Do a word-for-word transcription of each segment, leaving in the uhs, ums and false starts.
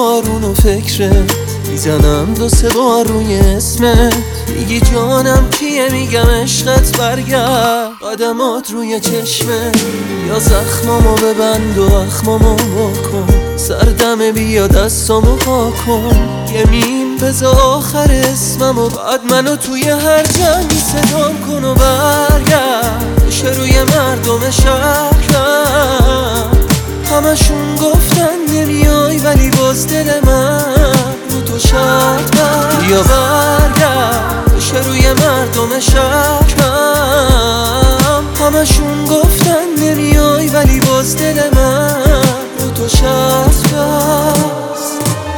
بارون و فکرت میزنم دو سه بار روی اسمت. میگی جانم کیه، میگم عشقت برگرد. قدمات روی چشمه یا زخمامو ببند و اخمامو بکن. سردمه بیا دستامو پاکن. یه میم بزا آخر اسمم و بعد منو توی هر جنگی صدام کن و برگرد. بشه روی مردم شهرم همشون گفتن نمیای ولی باز دل من رو تو شرط بست. بیا برگرد بشه روی مردم شهرم همشون گفتن نمیای ولی باز دل من رو تو شرط بست.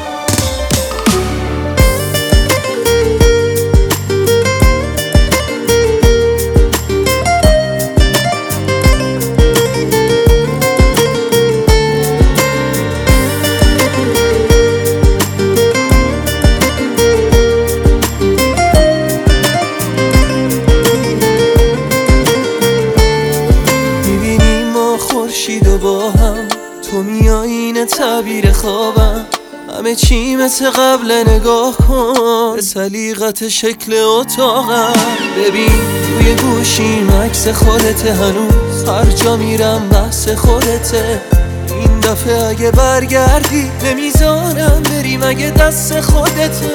خورشید و با هم تو میایین تعبیر خوابم. همه چی مثل قبل، نگاه کن به سلیقت شکل اتاقم. ببین روی گوشیم عکس خودته، هنوز هر جا میرم بحث خودته. این دفعه اگه برگردی نمیذارم بریم اگه دست خودته.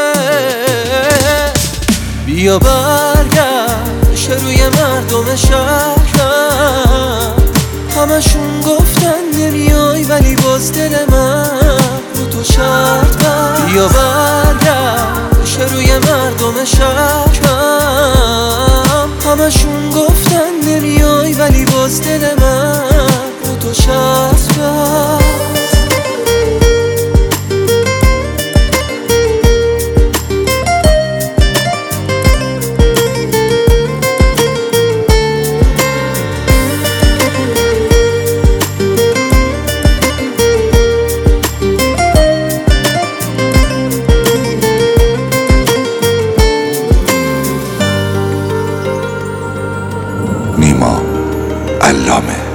بیا برگرد بشه روی مردم شهرم همشون گفتن نمیای ولی باز دل من رو تو شرط بست. بیا برگرد بشه روی مردم شهرم همشون گفتن نمیای ولی باز دل من رو تو شرط بست. نیما علامه.